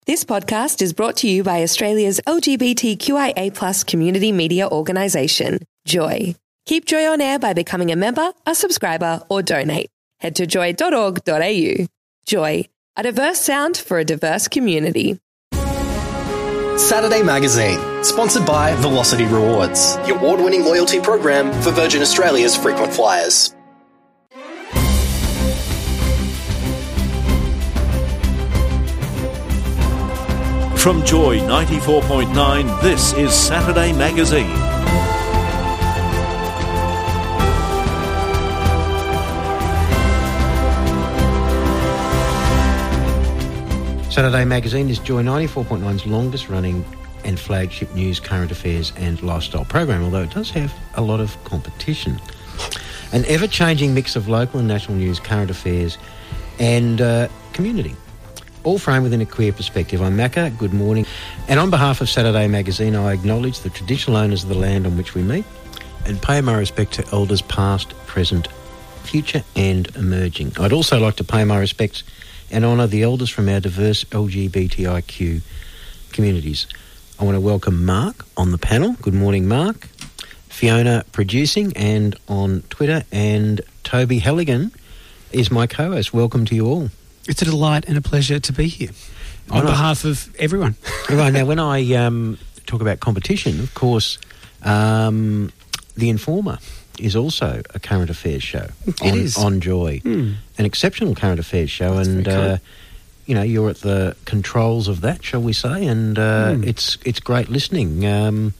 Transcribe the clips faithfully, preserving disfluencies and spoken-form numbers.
This podcast is brought to you by Australia's L G B T Q I A plus community media organisation, Joy. Keep Joy on air by becoming a member, a subscriber or donate. Head to joy dot org dot a u. Joy, a diverse sound for a diverse community. Saturday Magazine, sponsored by Velocity Rewards, your award-winning loyalty program for Virgin Australia's frequent flyers. From Joy ninety-four point nine, this is Saturday Magazine. Saturday Magazine is Joy ninety-four point nine's longest running and flagship news, current affairs and lifestyle program, although it does have a lot of competition. An ever-changing mix of local and national news, current affairs and uh, community, all framed within a queer perspective. I'm Macca, good morning. And on behalf of Saturday Magazine, I acknowledge the traditional owners of the land on which we meet and pay my respect to elders past, present, future and emerging. I'd also like to pay my respects and honour the elders from our diverse L G B T I Q communities. I want to welcome Mark on the panel. Good morning, Mark. Fiona producing and on Twitter, and Toby Halligan is my co-host. Welcome to you all. It's a delight and a pleasure to be here on when behalf I, of everyone. Right, now, when I um, talk about competition, of course, um, The Informer is also a current affairs show. It on, is. On Joy. Mm. An exceptional current affairs show. That's and, very cool. uh, you know, you're at the controls of that, shall we say, and uh, Mm. it's it's great listening. Um,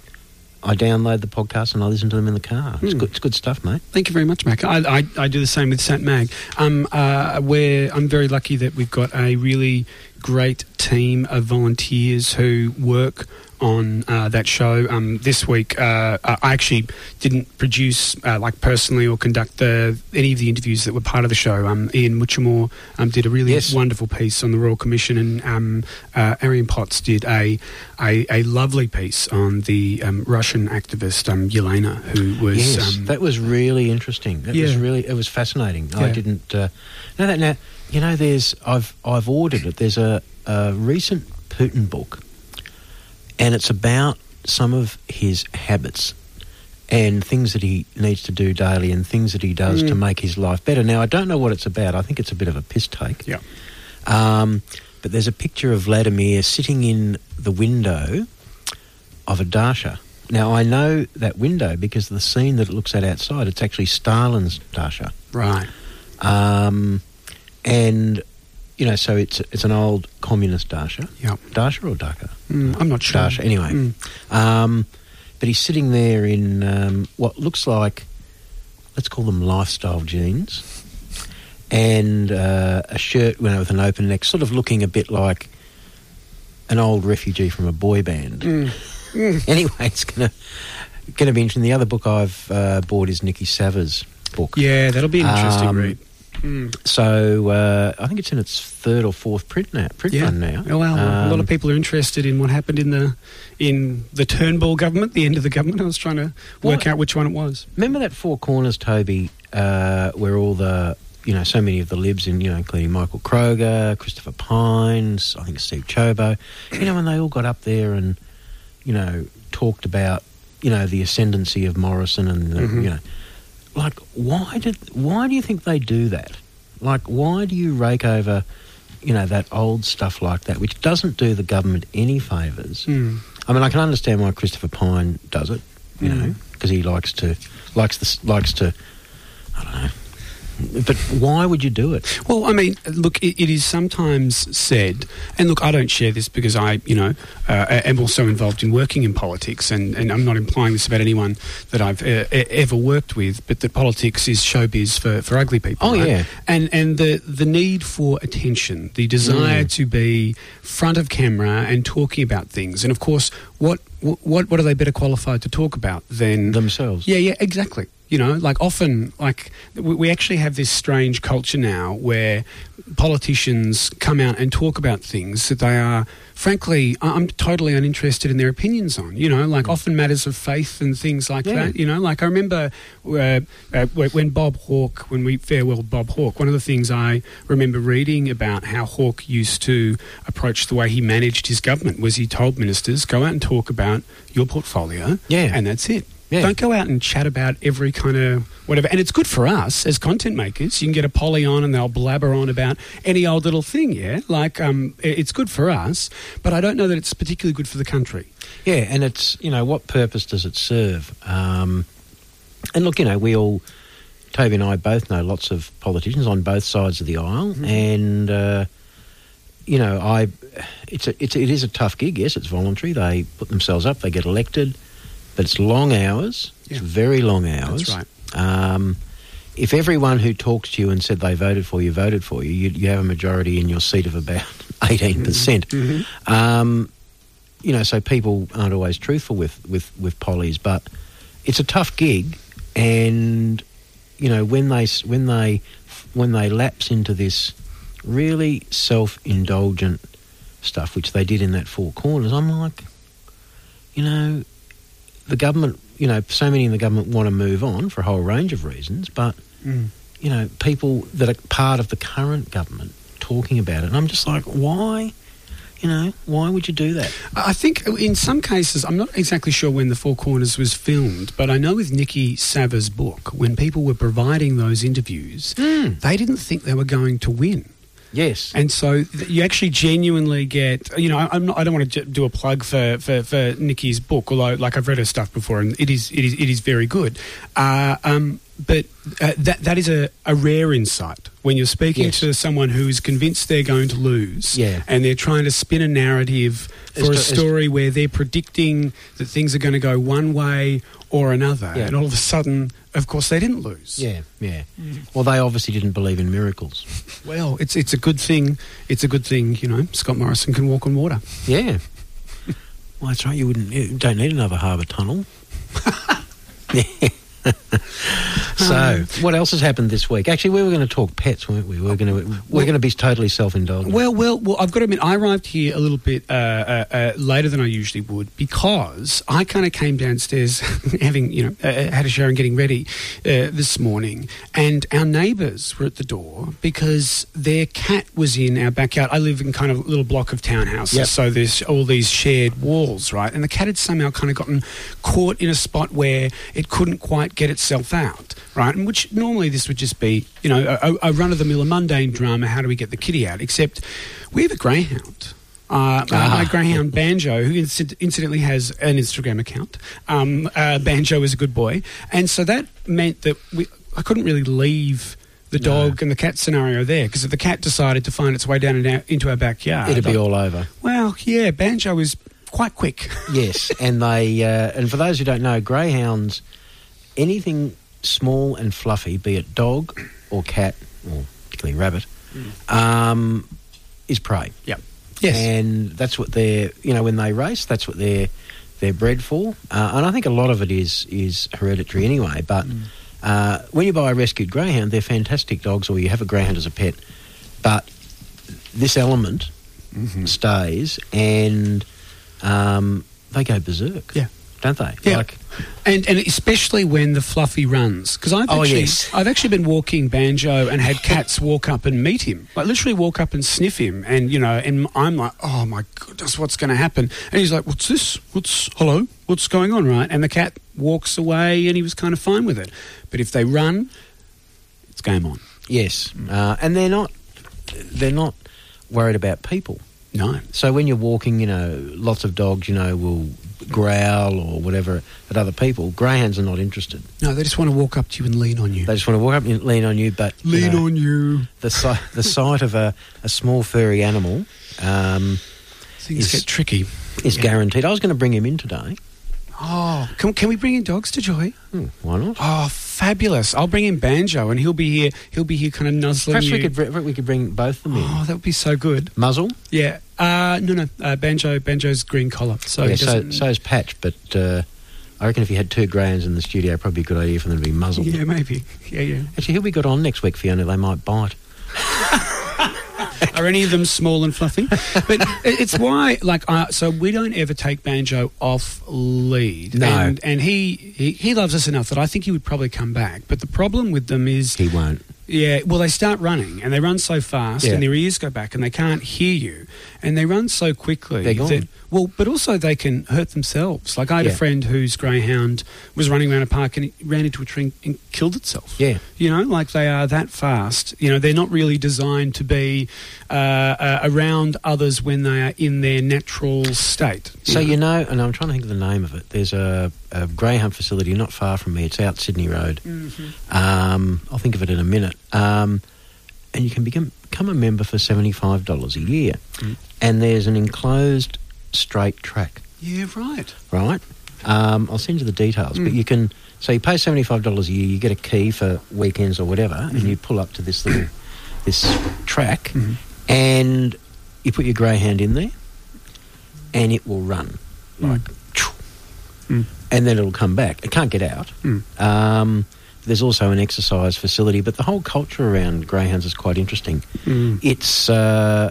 I download the podcast and I listen to them in the car. It's Mm. good. It's good stuff, mate. Thank you very much, Mac. I, I, I do the same with Sat Mag. Um, uh, where I'm very lucky that we've got a really great team of volunteers who work on uh, that show. Um, this week, uh, I actually didn't produce, uh, like personally, or conduct the, any of the interviews that were part of the show. Um, Ian Muchamore um, did a really Yes. wonderful piece on the Royal Commission, and um, uh, Arian Potts did a, a a lovely piece on the um, Russian activist um, Yelena, who was Yes, um, that was really interesting. That was Yeah. really it was fascinating. I Yeah. didn't uh, know that. Now, you know, there's I've I've ordered it. There's a, a recent Putin book, and it's about some of his habits and things that he needs to do daily and things that he does Mm. to make his life better. Now, I don't know what it's about. I think it's a bit of a piss take. Yeah. Um, but there's a picture of Vladimir sitting in the window of a dacha. Now, I know that window because the scene that it looks at outside, it's actually Stalin's dacha. Right. Um, and, you know, so it's it's an old communist dacha. Yep. Dacha or dacha? Mm, I'm not sure. Dacha, anyway. Mm. Um, but he's sitting there in um, what looks like, let's call them lifestyle jeans, and uh, a shirt, you know, with an open neck, sort of looking a bit like an old refugee from a boy band. Mm. Mm. Anyway, it's going to going to be interesting. The other book I've uh, bought is Nikki Savva's book. Yeah, that'll be an interesting Um, read. Mm. So uh, I think it's in its third or fourth print now. Print Yeah. run now. Oh, well, a lot Um, of people are interested in what happened in the in the Turnbull government, the end of the government. I was trying to work What? out which one it was. Remember that Four Corners, Toby, uh, where all the, you know, so many of the libs, in, you know, including Michael Kroger, Christopher Pines, I think Steve Chobo, you know, when they all got up there and, you know, talked about, you know, the ascendancy of Morrison and, the, Mhm. you know, like, why did, why do you think they do that? Like, why do you rake over, you know, that old stuff like that, which doesn't do the government any favours? Mm. I mean, I can understand why Christopher Pine does it, you Mm. know, because he likes to, likes the, likes to, I don't know. But why would you do it? Well, I mean, look, it, it is sometimes said, and look, I don't share this because I, you know, uh, am also involved in working in politics, and, and I'm not implying this about anyone that I've uh, e- ever worked with, but that politics is showbiz for, for ugly people. Oh, right? yeah. And and the, the need for attention, the desire Mm. to be front of camera and talking about things, and of course, what what what are they better qualified to talk about than Themselves. Yeah, yeah, exactly. You know, like often, like we we actually have this strange culture now where politicians come out and talk about things that they are, frankly, I- I'm totally uninterested in their opinions on. You know, like often matters of faith and things like Yeah. that. You know, like I remember uh, uh, when Bob Hawke, when we farewelled Bob Hawke, one of the things I remember reading about how Hawke used to approach the way he managed his government was he told ministers, go out and talk about your portfolio, Yeah. and that's it. Yeah. Don't go out and chat about every kind of whatever. And it's good for us as content makers. You can get a poly on and they'll blabber on about any old little thing, yeah? Like, um, i- it's good for us, but I don't know that it's particularly good for the country. Yeah, and it's, you know, what purpose does it serve? Um, and look, you know, we all, Toby and I both know lots of politicians on both sides of the aisle, Mm-hmm. and, uh, you know, I, it's a, it's, it is a tough gig, yes, it's voluntary. They put themselves up, they get elected, but it's long hours, Yeah. it's very long hours. That's right. Um, if everyone who talks to you and said they voted for you voted for you, you, you have a majority in your seat of about eighteen percent. Mm-hmm. Um, you know, so people aren't always truthful with, with, with pollies, but it's a tough gig, and you know when they s- when they when they lapse into this really self-indulgent stuff, which they did in that Four Corners, I'm like, you know, the government, you know, so many in the government want to move on for a whole range of reasons, but Mm. you know, people that are part of the current government talking about it, and I'm just like, why? You know, why would you do that? I think in some cases, I'm not exactly sure when the Four Corners was filmed, but I know with Nikki Sava's book, when people were providing those interviews, Mm. they didn't think they were going to win. Yes. And so th- you actually genuinely get, you know, I, I'm not, I don't want to j- do a plug for, for, for Nikki's book, although like I've read her stuff before and it is it is it is very good. Uh, um, but uh, that that is a, a rare insight when you're speaking Yes. to someone who's convinced they're going to lose, Yeah. and they're trying to spin a narrative As for a to- as- story where they're predicting that things are going to go one way or another, Yeah. and all of a sudden, of course, they didn't lose. Yeah, yeah. Well, they obviously didn't believe in miracles. Well, it's it's a good thing. It's a good thing, you know. Scott Morrison can walk on water. Yeah. Well, that's right. You wouldn't. You don't need another harbour tunnel. Yeah. So, what else has happened this week? Actually, we were going to talk pets, weren't we? We We're going to we're going to be totally self-indulgent. Well, well, well. I've got to admit, I arrived here a little bit uh, uh, uh, later than I usually would because I kind of came downstairs, having you know uh, had a shower and getting ready uh, this morning, and our neighbours were at the door because their cat was in our backyard. I live in kind of a little block of townhouses, Yep. so there's all these shared walls, right? And the cat had somehow kind of gotten caught in a spot where it couldn't quite get itself out, right? And which normally this would just be, you know, a, a run-of-the-mill, a mundane drama. How do we get the kitty out? Except we have a greyhound. Uh, my, Ah. my greyhound Banjo, who inci- incidentally has an Instagram account. Um, uh, Banjo is a good boy, and so that meant that we, I couldn't really leave the dog and the cat scenario there because if the cat decided to find its way down in our, into our backyard, It'd be like- all over. well, yeah, Banjo is quite quick. Yes, and they uh, and for those who don't know, greyhounds, anything small and fluffy, be it dog or cat or particularly rabbit, um, is prey. Yep. Yes. And that's what they're, you know, when they race, that's what they're they're bred for. Uh, and I think a lot of it is is hereditary anyway. But uh, when you buy a rescued greyhound, they're fantastic dogs, or you have a greyhound as a pet. But this element stays, and um, they go berserk. Yeah. Don't they? Yeah. Like, And and especially when the fluffy runs, because I've Oh, actually yes. I've actually been walking Banjo and had cats walk up and meet him, like literally walk up and sniff him, and you know, and I'm like, oh my goodness, what's going to happen? And he's like, what's this? What's hello? What's going on, right? And the cat walks away, and he was kind of fine with it. But if they run, it's game on. yes, uh, and they're not they're not worried about people. No. So when you're walking, you know, lots of dogs, you know, will growl or whatever at other people. Greyhounds are not interested. No, they just want to walk up to you and lean on you. They just want to walk up and lean on you, but you lean know, on you. the sight the sight of a, a small furry animal um, Things is- get tricky. is Yeah. guaranteed. I was going to bring him in today. Oh, can, can we bring in dogs to Joy? Hmm, why not? Oh, fabulous! I'll bring in Banjo, and he'll be here. He'll be here, kind of nuzzling Perhaps you. we could br- we could bring both of them in. Oh, that would be so good. Muzzle, Yeah. Uh, no, no. Uh, Banjo, Banjo's green collar. So yeah, he so doesn't. so's Patch, but uh, I reckon if you had two greyhounds in the studio, probably a good idea for them to be muzzled. Yeah, maybe. Yeah, yeah. Actually, who we got on next week, Fiona? They might bite. Are any of them small and fluffy? But it's why, like, uh, so we don't ever take Banjo off lead. No. And, and he, he he loves us enough that I think he would probably come back. But the problem with them is... He won't. Yeah, well, they start running, and they run so fast, Yeah. and their ears go back, and they can't hear you, and they run so quickly. They're gone. That, well, but also they can hurt themselves. Like, I had Yeah. a friend whose greyhound was running around a park, and it ran into a tree and killed itself. Yeah. You know, like, they are that fast. You know, they're not really designed to be uh, uh, around others when they are in their natural state. So, you know, and I'm trying to think of the name of it. There's a, a greyhound facility not far from me. It's out Sydney Road. Mm-hmm. Um, I'll think of it in a minute. Um, and you can become, become a member for seventy-five dollars a year. Mm. And there's an enclosed straight track, Yeah, right. right? Um, I'll send you the details. Mm. But you can, so you pay seventy-five dollars a year, you get a key for weekends or whatever, Mm-hmm. and you pull up to this little, this track, Mm-hmm. and you put your greyhound in there, and it will run, like, Mm. and then it'll come back. It can't get out. Mm. Um, there's also an exercise facility, but the whole culture around greyhounds is quite interesting. Mm. It's uh,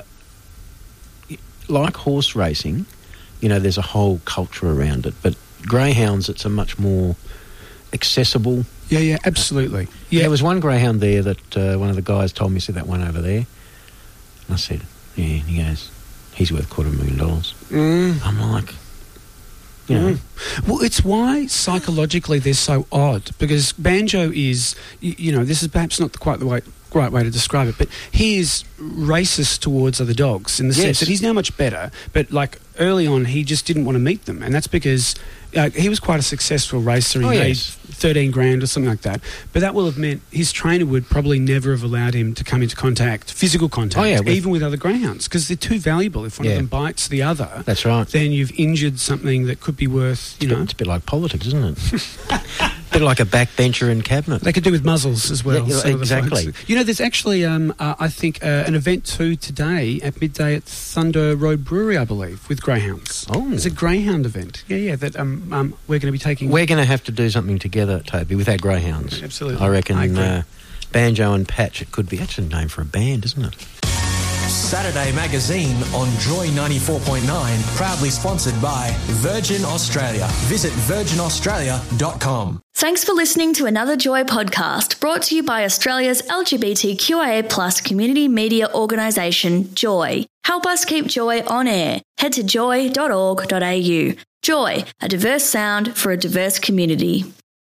like horse racing, you know, there's a whole culture around it, but greyhounds, it's a much more accessible. Yeah, yeah, absolutely. Yeah, There was one greyhound there that uh, one of the guys told me, said that one over there. And I said, yeah, and he goes, he's worth a quarter of a million dollars. Mm. I'm like, you know. Mm. Well, it's why psychologically they're so odd, because Banjo is, you, you know, this is perhaps not the, quite the way, right way to describe it, but he is racist towards other dogs in the Yes. sense that he's now much better, but like early on he just didn't want to meet them, and that's because uh, he was quite a successful racer. He Oh, made yes. thirteen grand or something like that, but that will have meant his trainer would probably never have allowed him to come into contact, physical contact, Oh, yeah, with- even with other greyhounds, because they're too valuable. If one Yeah. of them bites the other, That's right. then you've injured something that could be worth, you know. It's a bit like politics, isn't it? A bit like a backbencher in cabinet. They could do with muzzles as well. Yeah, some of the exactly. folks. You know, there's actually, um, uh, I think, uh, an event too today at midday at Thunder Road Brewery, I believe, with greyhounds. Oh. It's a greyhound event. Yeah, yeah, that um, um, we're going to be taking. We're going to have to do something together, Toby, with our greyhounds. Absolutely. I reckon I agree. uh, Banjo and Patch, it could be. That's a name for a band, isn't it? Saturday Magazine on Joy ninety-four point nine, proudly sponsored by Virgin Australia. Visit virgin australia dot com. Thanks for listening to another Joy podcast brought to you by Australia's L G B T Q I A plus community media organisation, Joy. Help us keep Joy on air. Head to joy dot org dot a u. Joy, a diverse sound for a diverse community.